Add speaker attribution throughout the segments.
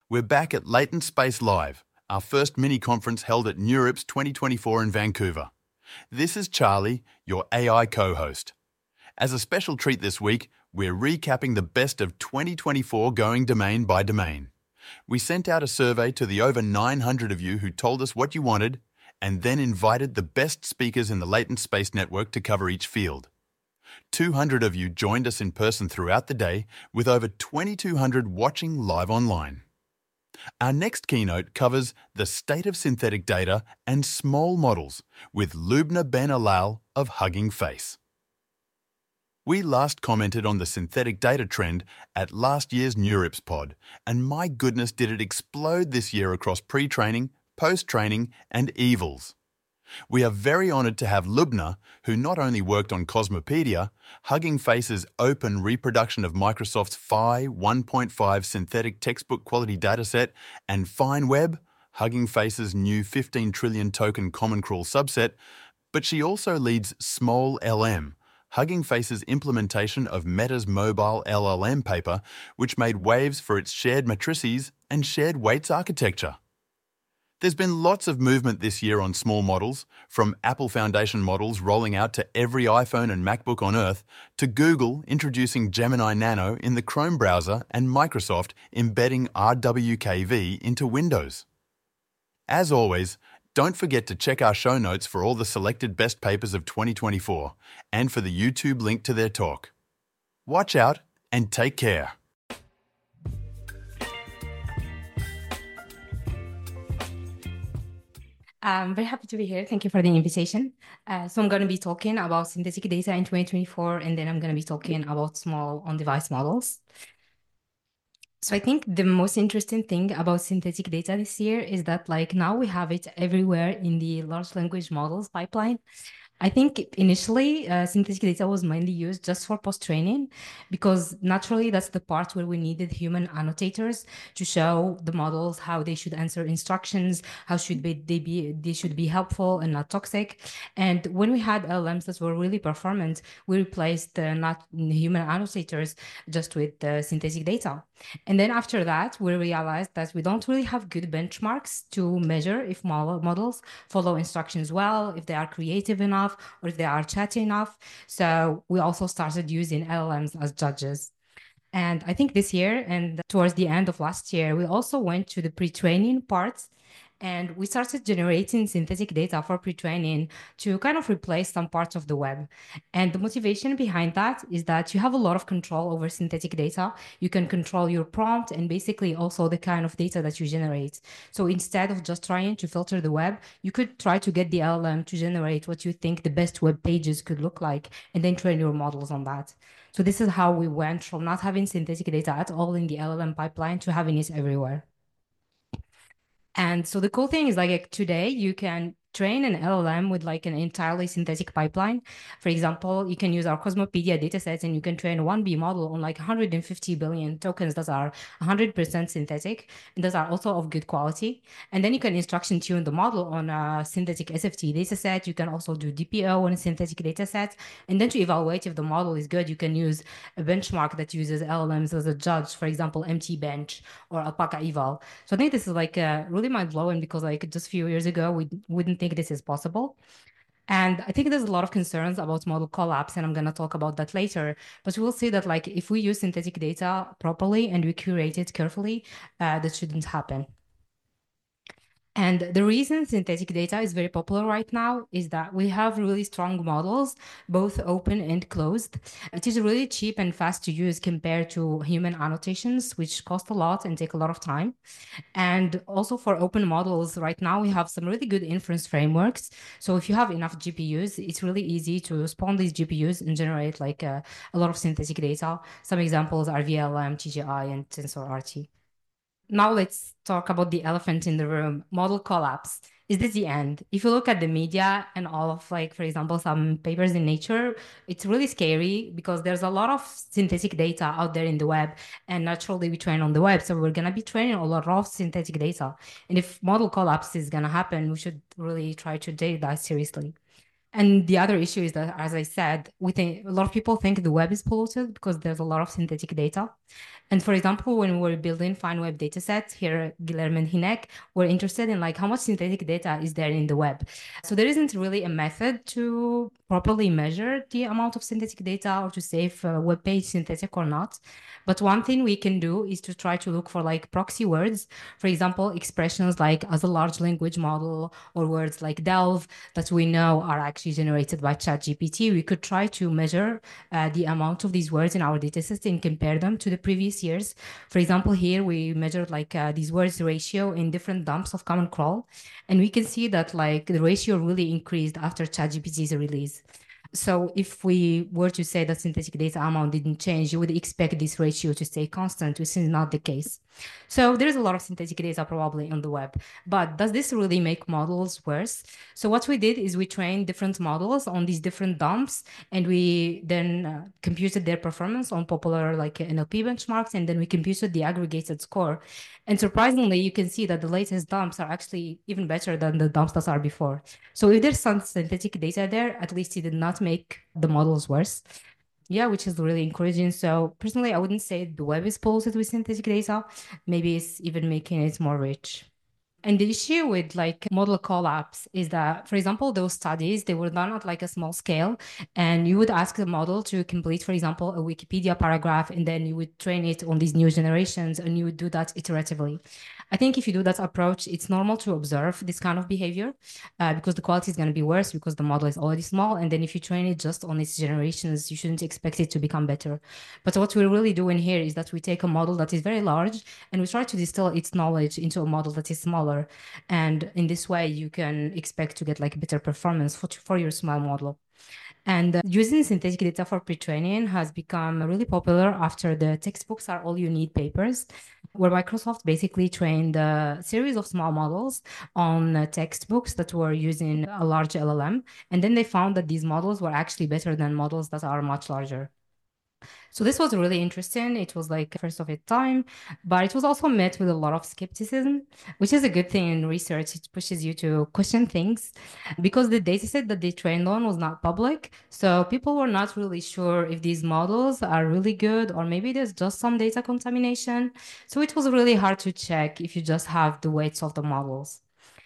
Speaker 1: We're back at Latent Space Live, our first mini-conference held at NeurIPS 2024 in Vancouver. This is Charlie, your AI co-host. As a special treat this week, we're recapping the best of 2024 going domain by domain. We sent out a survey to the over 900 of you who told us what you wanted, and then invited the best speakers in the Latent Space Network to cover each field. 200 of you joined us in person throughout the day, with over 2,200 watching live online. Our next keynote covers the state of synthetic data and small models with Lubna Ben Alal of Hugging Face. We last commented on the synthetic data trend at last year's NeurIPS pod, and my goodness did it explode this year across pre-training, post-training and evals. We are very honoured to have Lubna, who not only worked on Cosmopedia, Hugging Face's open reproduction of Microsoft's Phi 1.5 synthetic textbook quality dataset, and FineWeb, Hugging Face's new 15 trillion token common crawl subset, but she also leads Small LM, Hugging Face's implementation of Meta's mobile LLM paper, which made waves for its shared matrices and shared weights architecture. There's been lots of movement this year on small models, from Apple Foundation models rolling out to every iPhone and MacBook on Earth, to Google introducing Gemini Nano in the Chrome browser and Microsoft embedding RWKV into Windows. As always, don't forget to check our show notes for all the selected best papers of 2024 and for the YouTube link to their talk. Watch out and take care.
Speaker 2: I'm very happy to be here. Thank you for the invitation. So I'm going to be talking about synthetic data in 2024, and then I'm going to be talking about small on-device models. So I think the most interesting thing about synthetic data this year is that now we have it everywhere in the large language models pipeline. I think initially synthetic data was mainly used just for post-training, because naturally that's the part where we needed human annotators to show the models how they should answer instructions, how should they should be helpful and not toxic. And when we had LLMs that were really performant, we replaced the not human annotators just with synthetic data. And then after that, we realized that we don't really have good benchmarks to measure if models follow instructions well, if they are creative enough, or if they are chatty enough. So we also started using LLMs as judges. And I think this year and towards the end of last year, we also went to the pre-training parts, and we started generating synthetic data for pre-training to kind of replace some parts of the web. And the motivation behind that is that you have a lot of control over synthetic data. You can control your prompt and basically also the kind of data that you generate. So instead of just trying to filter the web, you could try to get the LLM to generate what you think the best web pages could look like, and then train your models on that. So this is how we went from not having synthetic data at all in the LLM pipeline to having it everywhere. And so the cool thing is today you can train an LLM with an entirely synthetic pipeline. For example, you can use our Cosmopedia datasets and you can train a 1B model on 150 billion tokens that are 100% synthetic, and those are also of good quality. And then you can instruction tune the model on a synthetic SFT dataset. You can also do DPO on a synthetic dataset. And then to evaluate if the model is good, you can use a benchmark that uses LLMs as a judge, for example, MTBench or Alpaca Eval. So I think this is really mind-blowing, because just a few years ago, we wouldn't think this is possible. And I think there's a lot of concerns about model collapse, and I'm going to talk about that later. But we will see that if we use synthetic data properly and we curate it carefully, that shouldn't happen. And the reason synthetic data is very popular right now is that we have really strong models, both open and closed. It is really cheap and fast to use compared to human annotations, which cost a lot and take a lot of time. And also for open models, right now we have some really good inference frameworks. So if you have enough GPUs, it's really easy to spawn these GPUs and generate a lot of synthetic data. Some examples are VLM, TGI, and TensorRT. Now let's talk about the elephant in the room, model collapse. Is this the end? If you look at the media and all of for example, some papers in Nature, it's really scary because there's a lot of synthetic data out there in the web, and naturally we train on the web. So we're going to be training a lot of synthetic data. And if model collapse is going to happen, we should really try to take that seriously. And the other issue is that, as I said, we think a lot of people think the web is polluted because there's a lot of synthetic data. And for example, when we were building fine web datasets here at Guilherme and Hinek, we're interested in like how much synthetic data is there in the web. So there isn't really a method to properly measure the amount of synthetic data or to say if a web page is synthetic or not. But one thing we can do is to try to look for like proxy words, for example, expressions like as a large language model or words like delve that we know are actually generated by ChatGPT. We could try to measure the amount of these words in our dataset and compare them to the previous years. For example, here we measured like these words ratio in different dumps of Common Crawl, and we can see that like the ratio really increased after ChatGPT's release. So if we were to say that synthetic data amount didn't change, you would expect this ratio to stay constant, which is not the case. So there's a lot of synthetic data probably on the web, but does this really make models worse? So what we did is we trained different models on these different dumps, and we then computed their performance on popular like NLP benchmarks, and then we computed the aggregated score. And surprisingly, you can see that the latest dumps are actually even better than the dumps that are before. So if there's some synthetic data there, at least it did not make the models worse. Yeah, which is really encouraging. So personally, I wouldn't say the web is polluted with synthetic data. Maybe it's even making it more rich. And the issue with like model collapse is that, for example, those studies, they were done at like a small scale, and you would ask the model to complete, for example, a Wikipedia paragraph, and then you would train it on these new generations, and you would do that iteratively. I think if you do that approach, it's normal to observe this kind of behavior because the quality is going to be worse because the model is already small. And then if you train it just on its generations, you shouldn't expect it to become better. But what we're really doing here is that we take a model that is very large and we try to distill its knowledge into a model that is smaller. And in this way, you can expect to get like better performance for your small model. And using synthetic data for pre-training has become really popular after the textbooks are all you need papers, where Microsoft basically trained a series of small models on textbooks that were using a large LLM. And then they found that these models were actually better than models that are much larger. So this was really interesting. It was like first of its time, but it was also met with a lot of skepticism, which is a good thing in research. It pushes you to question things because the dataset that they trained on was not public. So people were not really sure if these models are really good or maybe there's just some data contamination. So it was really hard to check if you just have the weights of the models.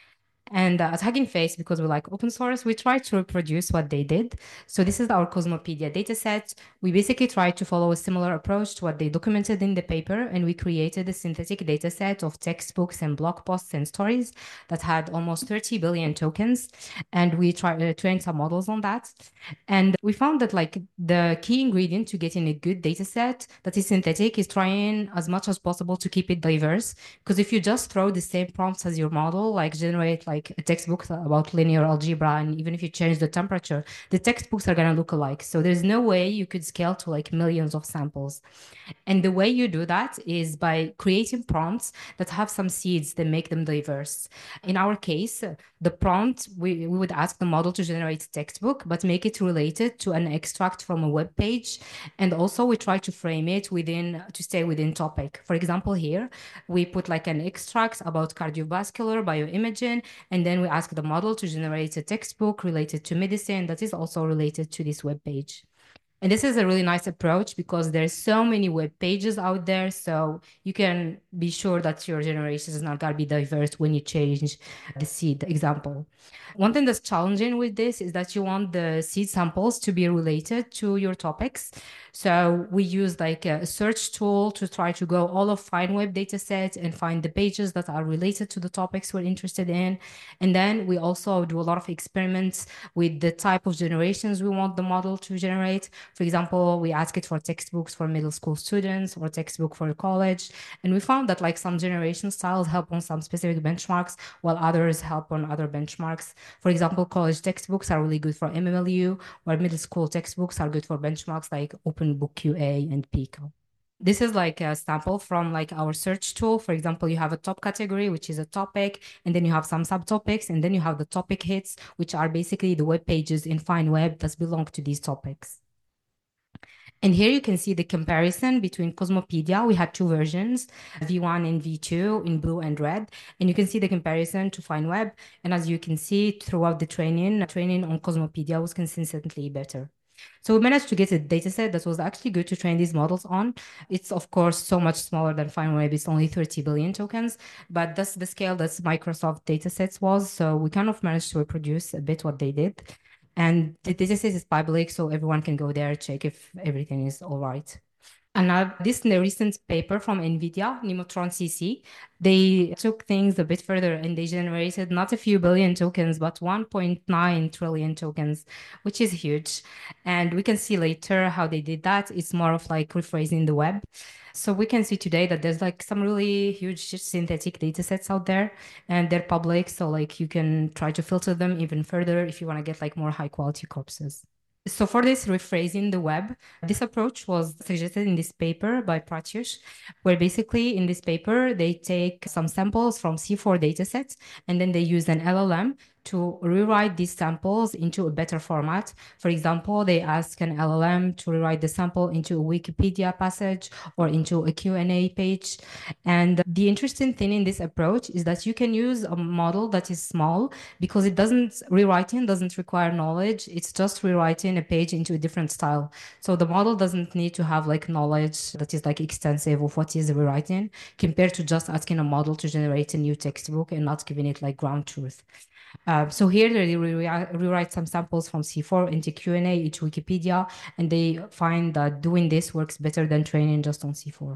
Speaker 2: And at Hugging Face, because we like open source, we try to reproduce what they did. So this is our Cosmopedia dataset. We basically tried to follow a similar approach to what they documented in the paper, and we created a synthetic dataset of textbooks and blog posts and stories that had almost 30 billion tokens. And we trained some models on that. And we found that like the key ingredient to getting a good dataset that is synthetic is trying as much as possible to keep it diverse. Because if you just throw the same prompts as your model, like generate like a textbook about linear algebra, and even if you change the temperature, the textbooks are going to look alike. So there's no way you could scale to like millions of samples. And the way you do that is by creating prompts that have some seeds that make them diverse. In our case, the prompt, we would ask the model to generate a textbook, but make it related to an extract from a web page. And also we try to frame it to stay within topic. For example, here, we put like an extract about cardiovascular bioimaging, and then we ask the model to generate a textbook related to medicine that is also related to this web page. And this is a really nice approach because there's so many web pages out there. So you can be sure that your generation is not going to be diverse when you change the seed example. One thing that's challenging with this is that you want the seed samples to be related to your topics. So we use like a search tool to try to go all of fine web data sets and find the pages that are related to the topics we're interested in. And then we also do a lot of experiments with the type of generations we want the model to generate. For example, we ask it for textbooks for middle school students or textbook for college. And we found that like some generation styles help on some specific benchmarks, while others help on other benchmarks. For example, college textbooks are really good for MMLU, while middle school textbooks are good for benchmarks like OpenBookQA and Pico. This is like a sample from like our search tool. For example, you have a top category, which is a topic, and then you have some subtopics, and then you have the topic hits, which are basically the web pages in Fine Web that belong to these topics. And here you can see the comparison between Cosmopedia. We had two versions, V1 and V2 in blue and red. And you can see the comparison to FineWeb. And as you can see throughout the training on Cosmopedia was consistently better. So we managed to get a dataset that was actually good to train these models on. It's of course so much smaller than FineWeb. It's only 30 billion tokens, but that's the scale that Microsoft datasets was. So we kind of managed to reproduce a bit what they did. And the dataset is public, so everyone can go there, check if everything is all right. And this in the recent paper from NVIDIA, Nemotron CC, they took things a bit further and they generated not a few billion tokens, but 1.9 trillion tokens, which is huge. And we can see later how they did that. It's more of like rephrasing the web. So we can see today that there's like some really huge synthetic data sets out there and they're public. So like you can try to filter them even further if you want to get like more high quality corpses. So for this rephrasing the web, this approach was suggested in this paper by Pratyush, where basically in this paper, they take some samples from C4 datasets, and then they use an LLM to rewrite these samples into a better format. For example, they ask an LLM to rewrite the sample into a Wikipedia passage or into a Q&A page. And the interesting thing in this approach is that you can use a model that is small because rewriting doesn't require knowledge. It's just rewriting a page into a different style. So the model doesn't need to have like knowledge that is like extensive of what is rewriting compared to just asking a model to generate a new textbook and not giving it like ground truth. So here they rewrite some samples from C4 into Q&A, into Wikipedia, and they find that doing this works better than training just on C4.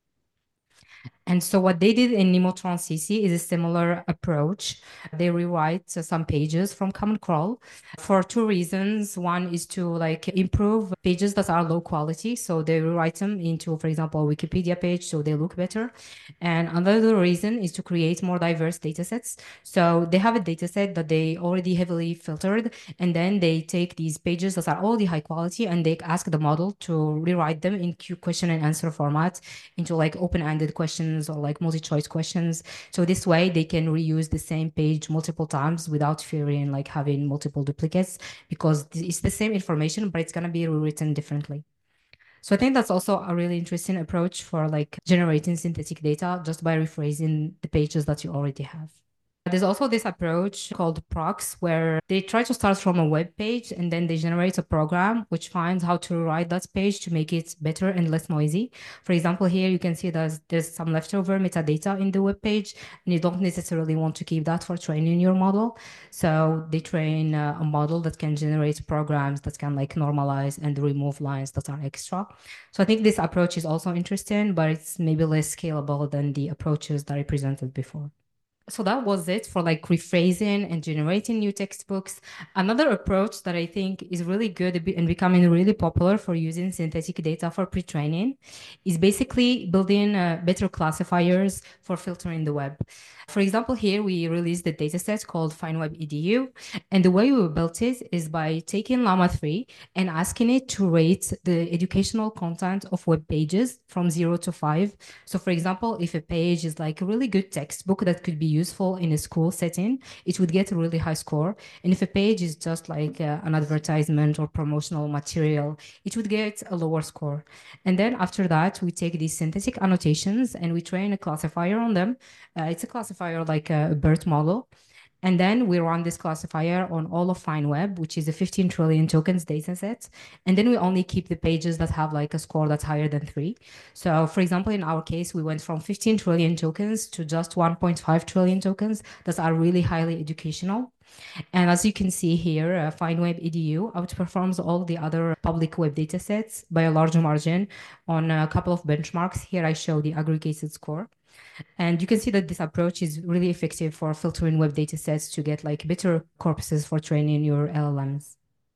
Speaker 2: And so what they did in Nemotron CC is a similar approach. They rewrite some pages from Common Crawl for two reasons. One is to like improve pages that are low quality. So they rewrite them into, for example, a Wikipedia page so they look better. And another reason is to create more diverse data sets. So they have a data set that they already heavily filtered, and then they take these pages that are already high quality and they ask the model to rewrite them in question and answer format into like open-ended questions or like multi-choice questions. So this way they can reuse the same page multiple times without fearing like having multiple duplicates because it's the same information, but it's going to be rewritten differently. So I think that's also a really interesting approach for like generating synthetic data just by rephrasing the pages that you already have. There's also this approach called Prox, where they try to start from a web page and then they generate a program which finds how to rewrite that page to make it better and less noisy. For example, here you can see that there's some leftover metadata in the web page, and you don't necessarily want to keep that for training your model. So they train a model that can generate programs that can like normalize and remove lines that are extra. So I think this approach is also interesting, but it's maybe less scalable than the approaches that I presented before. So that was it for like rephrasing and generating new textbooks. Another approach that I think is really good and becoming really popular for using synthetic data for pre-training is basically building better classifiers for filtering the web. For example, here we released a dataset called FineWeb EDU, and the way we built it is by taking Llama 3 and asking it to rate the educational content of web pages from 0 to 5. So for example, if a page is like a really good textbook that could be useful in a school setting, it would get a really high score. And if a page is just like an advertisement or promotional material, it would get a lower score. And then after that, we take these synthetic annotations and we train a classifier on them. It's a classifier like a BERT model. And then we run this classifier on all of FineWeb, which is a 15 trillion tokens dataset. And then we only keep the pages that have like a score that's higher than 3. So for example, in our case, we went from 15 trillion tokens to just 1.5 trillion tokens that are really highly educational. And as you can see here, FineWeb EDU outperforms all the other public web datasets by a large margin on a couple of benchmarks. Here I show the aggregated score. And you can see that this approach is really effective for filtering web datasets to get like better corpuses for training your LLMs.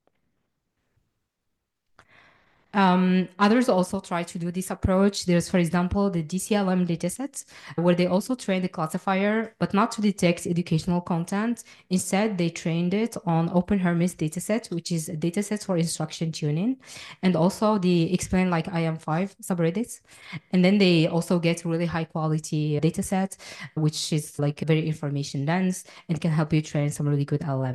Speaker 2: Others also try to do this approach. There's, for example, the DCLM datasets, where they also train the classifier, but not to detect educational content. Instead, they trained it on OpenHermes dataset, which is a dataset for instruction tuning, and also the Explain Like I Am 5 subreddits. And then they also get really high quality dataset, which is like very information dense and can help you train some really good LLMs.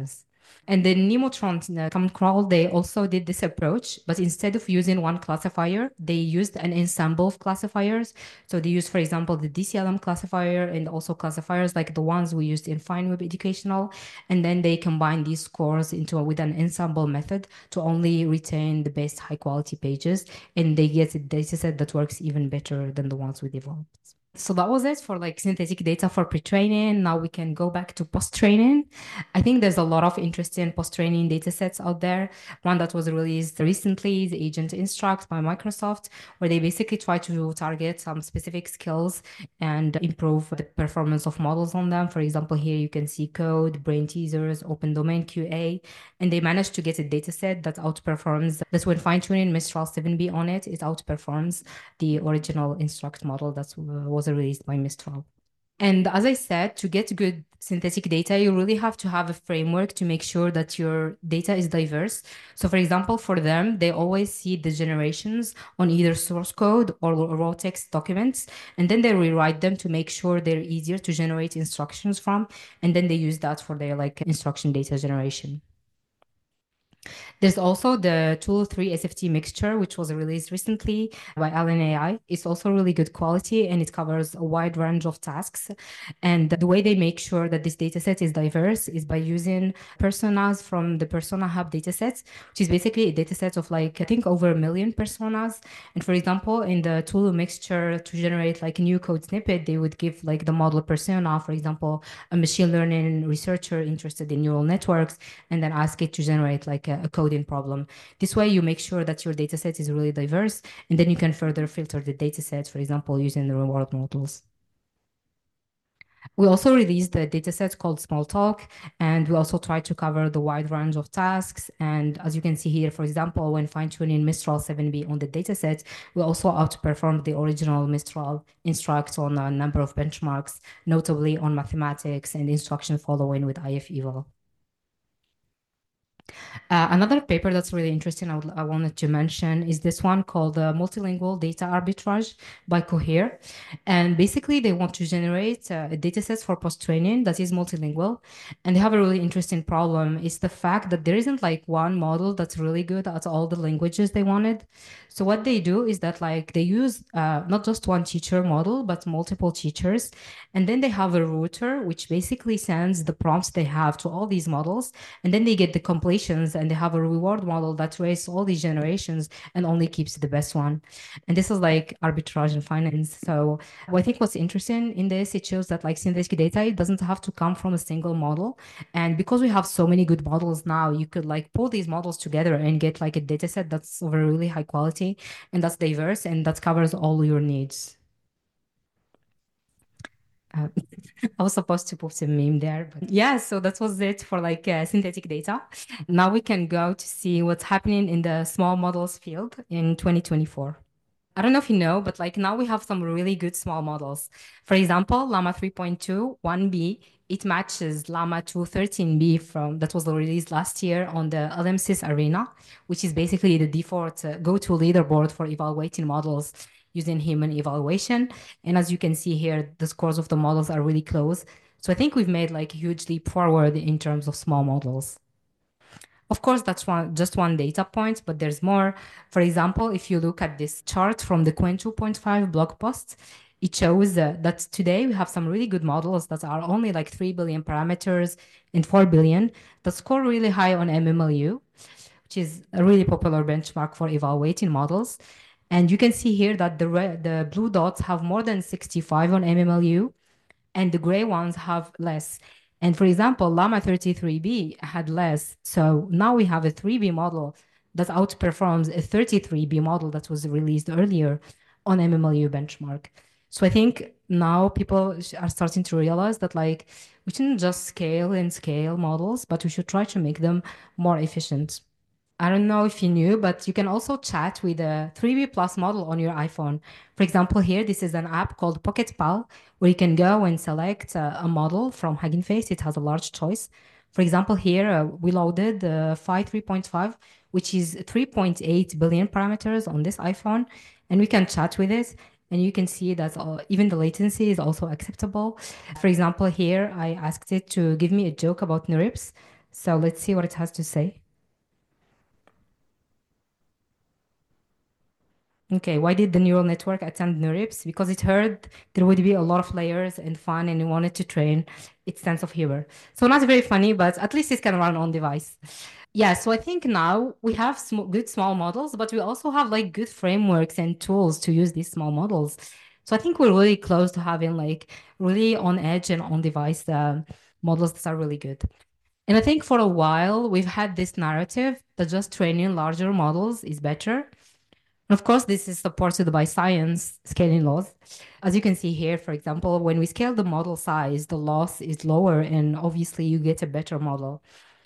Speaker 2: And the Nemotron command crawl, they also did this approach, but instead of using one classifier, they used an ensemble of classifiers. So they used, for example, the DCLM classifier and also classifiers like the ones we used in FineWeb Educational. And then they combine these scores with an ensemble method to only retain the best high quality pages. And they get a data set that works even better than the ones we developed. So that was it for like synthetic data for pre-training. Now we can go back to post-training. I think there's a lot of interesting post-training data sets out there. One that was released recently is Agent Instruct by Microsoft, where they basically try to target some specific skills and improve the performance of models on them. For example, here you can see code, brain teasers, open domain QA, and they managed to get a data set that outperforms, that when fine-tuning Mistral 7B on it, it outperforms the original Instruct model that was released by Mistral. And as I said, to get good synthetic data, you really have to have a framework to make sure that your data is diverse. So for example, for them, they always see the generations on either source code or raw text documents, and then they rewrite them to make sure they're easier to generate instructions from. And then they use that for their like instruction data generation. There's also the tool 3 SFT mixture, which was released recently by Allen AI. It's also really good quality and it covers a wide range of tasks. And the way they make sure that this dataset is diverse is by using personas from the Persona Hub datasets, which is basically a dataset of like, I think over 1 million personas. And for example, in the tool mixture to generate like a new code snippet, they would give like the model persona, for example, a machine learning researcher interested in neural networks, and then ask it to generate like a coding problem. This way you make sure that your dataset is really diverse, and then you can further filter the dataset, for example, using the reward models. We also released a dataset called Smalltalk, and we also tried to cover the wide range of tasks. And as you can see here, for example, when fine-tuning Mistral 7B on the dataset, we also outperformed the original Mistral Instruct on a number of benchmarks, notably on mathematics and instruction following with IF-Eval. Another paper that's really interesting I wanted to mention is this one called Multilingual Data Arbitrage by Cohere. And basically, they want to generate a dataset for post-training that is multilingual. And they have a really interesting problem. It's the fact that there isn't like one model that's really good at all the languages they wanted. So what they do is that like they use not just one teacher model, but multiple teachers. And then they have a router, which basically sends the prompts they have to all these models. And then they get the completions and they have a reward model that rates all these generations and only keeps the best one. And this is like arbitrage in finance. So I think what's interesting in this, it shows that like synthetic data, it doesn't have to come from a single model. And because we have so many good models now, you could like pull these models together and get like a data set that's of a really high quality and that's diverse and that covers all your needs. Uh, I was supposed to put a meme there, but yeah, so that was it for like synthetic data. Now we can go to see what's happening in the small models field in 2024. I don't know if you know, but like now we have some really good small models. For example, Llama 3.2 1B, it matches Llama 213B from that was released last year on the LMSys Arena, which is basically the default go-to leaderboard for evaluating models using human evaluation. And as you can see here, the scores of the models are really close. So I think we've made like a huge leap forward in terms of small models. Of course, that's just one data point, but there's more. For example, if you look at this chart from the Qwen 2.5 blog post, it shows that today we have some really good models that are only like 3 billion parameters and 4 billion that score really high on MMLU, which is a really popular benchmark for evaluating models. And you can see here that the blue dots have more than 65 on MMLU, and the gray ones have less. And for example, Llama 33B had less. So now we have a 3B model that outperforms a 33B model that was released earlier on MMLU benchmark. So I think now people are starting to realize that like we shouldn't just scale and scale models, but we should try to make them more efficient. I don't know if you knew, but you can also chat with a 3B Plus model on your iPhone. For example, here, this is an app called Pocket Pal, where you can go and select a model from Hugging Face. It has a large choice. For example, here, we loaded Phi 3.5, which is 3.8 billion parameters on this iPhone, and we can chat with it. And you can see that even the latency is also acceptable. For example, here, I asked it to give me a joke about NeurIPS. So let's see what it has to say. Okay, why did the neural network attend NeurIPS? Because it heard there would be a lot of layers and fun, and it wanted to train its sense of humor. So not very funny, but at least it can run on device. Yeah, so I think now we have good small models, but we also have like good frameworks and tools to use these small models. So I think we're really close to having like really on edge and on device models that are really good. And I think for a while we've had this narrative that just training larger models is better. And of course, this is supported by science scaling laws. As you can see here, for example, when we scale the model size, the loss is lower, and obviously you get a better model.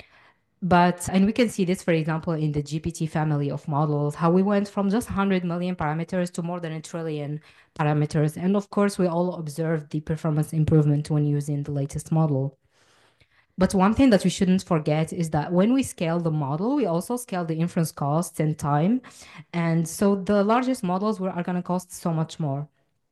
Speaker 2: And we can see this, for example, in the GPT family of models, how we went from just 100 million parameters to more than a trillion parameters. And of course, we all observed the performance improvement when using the latest model. But one thing that we shouldn't forget is that when we scale the model, we also scale the inference costs and time. And so the largest models are going to cost so much more.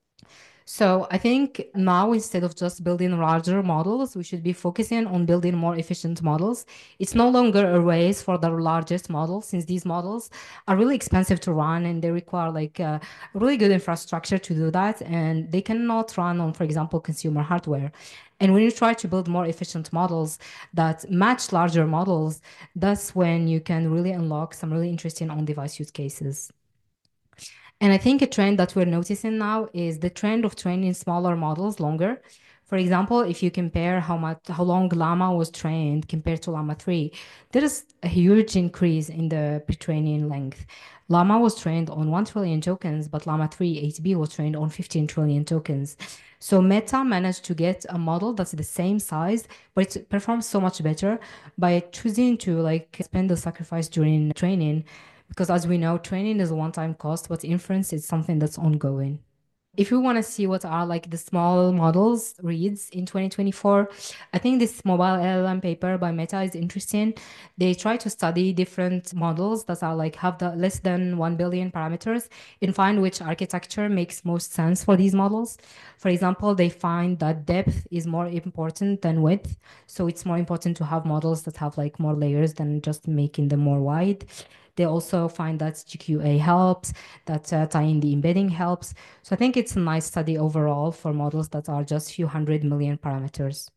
Speaker 2: So I think now instead of just building larger models, we should be focusing on building more efficient models. It's no longer a race for the largest models since these models are really expensive to run and they require like really good infrastructure to do that. And they cannot run on, for example, consumer hardware. And when you try to build more efficient models that match larger models, that's when you can really unlock some really interesting on-device use cases. And I think a trend that we're noticing now is the trend of training smaller models longer. For example, if you compare how long Llama was trained compared to Llama 3, there is a huge increase in the pre-training length. Llama was trained on 1 trillion tokens, but Llama 3 8B was trained on 15 trillion tokens. So Meta managed to get a model that's the same size, but it performs so much better by choosing to like spend the sacrifice during training because as we know, training is a one-time cost, but inference is something that's ongoing. If we want to see what are like the small models reads in 2024, I think this mobile LLM paper by Meta is interesting. They try to study different models that are like have the less than 1 billion parameters and find which architecture makes most sense for these models. For example, they find that depth is more important than width. So it's more important to have models that have like more layers than just making them more wide. They also find that GQA helps, that tying the embedding helps. So I think it's a nice study overall for models that are just few hundred million parameters.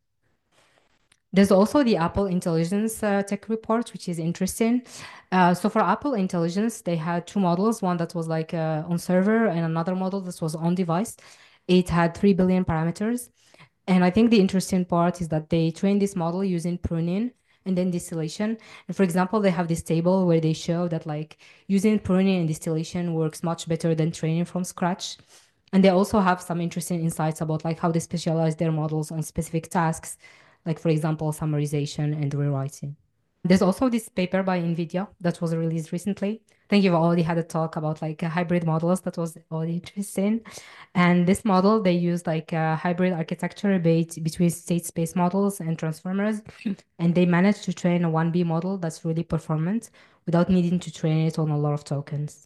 Speaker 2: There's also the Apple Intelligence tech report, which is interesting. So for Apple Intelligence, they had two models, one that was like on server and another model that was on device. It had 3 billion parameters. And I think the interesting part is that they train this model using pruning and then distillation. And for example, they have this table where they show that like using pruning and distillation works much better than training from scratch. And they also have some interesting insights about like how they specialize their models on specific tasks, like for example, summarization and rewriting. There's also this paper by NVIDIA that was released recently. I think you've already had a talk about like hybrid models that was already interesting. And this model, they use like a hybrid architecture between state space models and transformers. And they managed to train a 1B model that's really performant without needing to train it on a lot of tokens.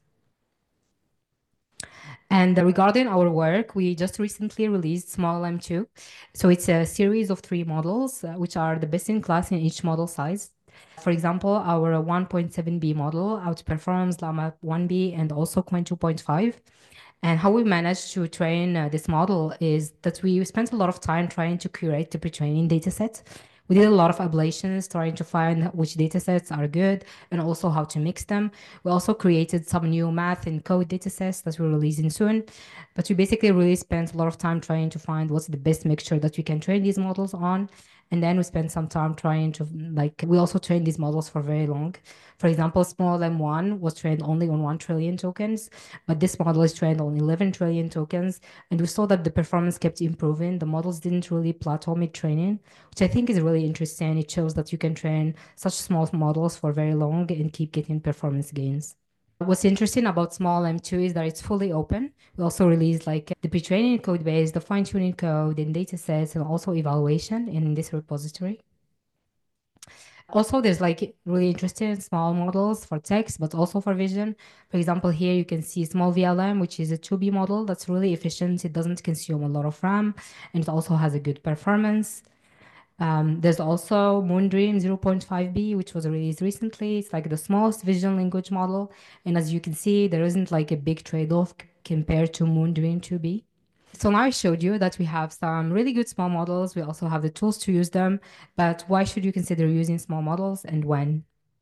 Speaker 2: And regarding our work, we just recently released Small M2. So it's a series of three models, which are the best in class in each model size. For example, our 1.7B model outperforms Llama 1B and also Coin 2.5. And how we managed to train this model is that we spent a lot of time trying to curate the pre-training dataset. We did a lot of ablations trying to find which datasets are good and also how to mix them. We also created some new math and code datasets that we're releasing soon. But we basically really spent a lot of time trying to find what's the best mixture that we can train these models on. And then we spent some time trying to, like, we also trained these models for very long. For example, small M1 was trained only on 1 trillion tokens, but this model is trained on 11 trillion tokens. And we saw that the performance kept improving. The models didn't really plateau mid-training, which I think is really interesting. It shows that you can train such small models for very long and keep getting performance gains. What's interesting about small M2 is that it's fully open. We also released like the pre-training code base, the fine-tuning code and data sets and also evaluation in this repository. Also, there's like really interesting small models for text, but also for vision. For example, here you can see small VLM, which is a 2B model that's really efficient. It doesn't consume a lot of RAM and it also has a good performance. There's also Moondream 0.5b, which was released recently. It's like the smallest vision language model. And as you can see, there isn't like a big trade-off compared to Moondream 2b. So now I showed you that we have some really good small models. We also have the tools to use them. But why should you consider using small models and when?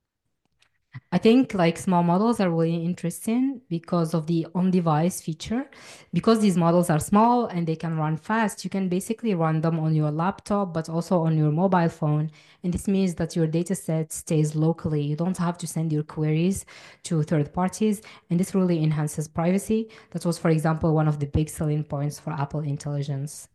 Speaker 2: I think like small models are really interesting because of the on-device feature. Because these models are small and they can run fast, you can basically run them on your laptop, but also on your mobile phone. And this means that your data set stays locally. You don't have to send your queries to third parties. And this really enhances privacy. That was, for example, one of the big selling points for Apple Intelligence.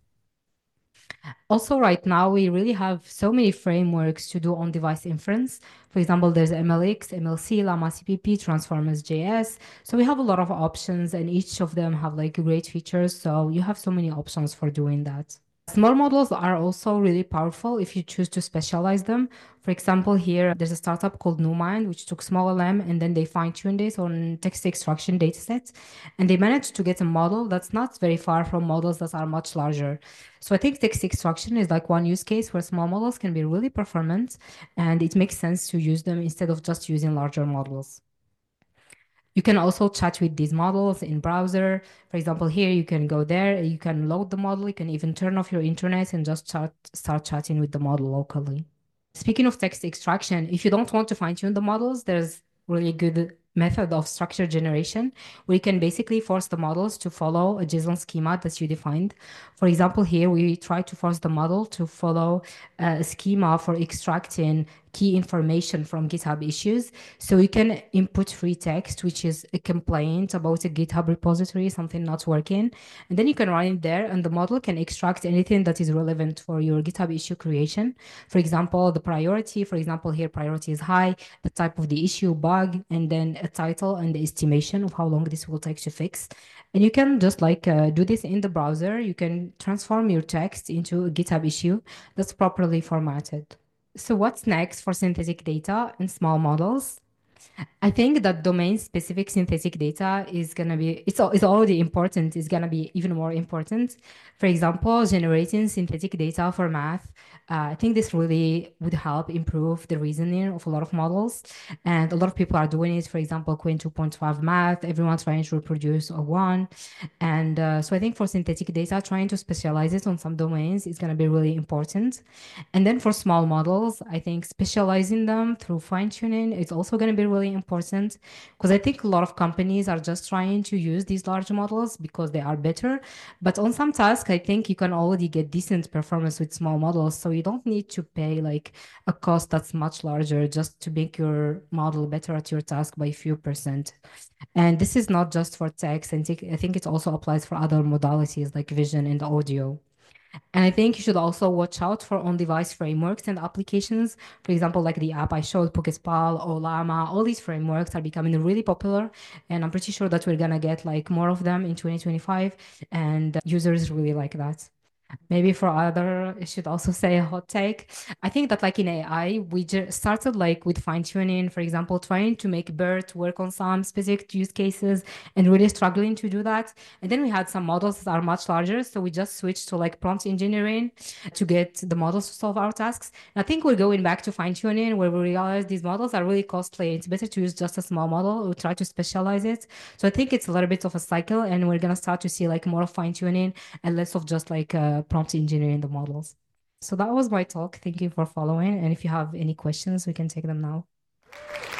Speaker 2: Also, right now, we really have so many frameworks to do on-device inference. For example, there's MLX, MLC, Llama CPP, Transformers JS. So we have a lot of options, and each of them have like great features. So you have so many options for doing that. Small models are also really powerful if you choose to specialize them. For example, here there's a startup called NuMind, which took small LM and then they fine-tuned it on text extraction datasets. And they managed to get a model that's not very far from models that are much larger. So I think text extraction is like one use case where small models can be really performant and it makes sense to use them instead of just using larger models. You can also chat with these models in browser. For example, here you can go there, you can load the model, you can even turn off your internet and just start chatting with the model locally. Speaking of text extraction, if you don't want to fine-tune the models, there's really good method of structure generation where you can basically force the models to follow a JSON schema that you defined. For example, here we try to force the model to follow a schema for extracting key information from GitHub issues. So you can input free text, which is a complaint about a GitHub repository, something not working. And then you can run it there and the model can extract anything that is relevant for your GitHub issue creation. For example, the priority, for example, here priority is high, the type of the issue, bug, and then a title and the estimation of how long this will take to fix. And you can just like do this in the browser. You can transform your text into a GitHub issue that's properly formatted. So what's next for synthetic data and small models? I think that domain-specific synthetic data is gonna be, it's already important, it's gonna be even more important. For example, generating synthetic data for math. I think this really would help improve the reasoning of a lot of models. And a lot of people are doing it. For example, Quinn 2.5 math, everyone's trying to reproduce a one. And so I think for synthetic data, trying to specialize it on some domains is gonna be really important. And then for small models, I think specializing them through fine tuning is also going to be really important because I think a lot of companies are just trying to use these large models because they are better. But on some tasks, I think you can already get decent performance with small models. So you don't need to pay like a cost that's much larger just to make your model better at your task by a few percent. And this is not just for text. I think it also applies for other modalities like vision and audio. And I think you should also watch out for on-device frameworks and applications. For example, like the app I showed, Pokespal, Olama, all these frameworks are becoming really popular. And I'm pretty sure that we're gonna get like more of them in 2025. And users really like that. Maybe for other, I should also say a hot take. I think that like in AI, we just started like with fine tuning, for example, trying to make BERT work on some specific use cases and really struggling to do that. And then we had some models that are much larger. So we just switched to like prompt engineering to get the models to solve our tasks. And I think we're going back to fine tuning where we realize these models are really costly. It's better to use just a small model. We try to specialize it. So I think it's a little bit of a cycle and we're going to start to see like more of fine tuning and less of just like prompt engineering the models. So that was my talk. Thank you for following. And if you have any questions, we can take them now.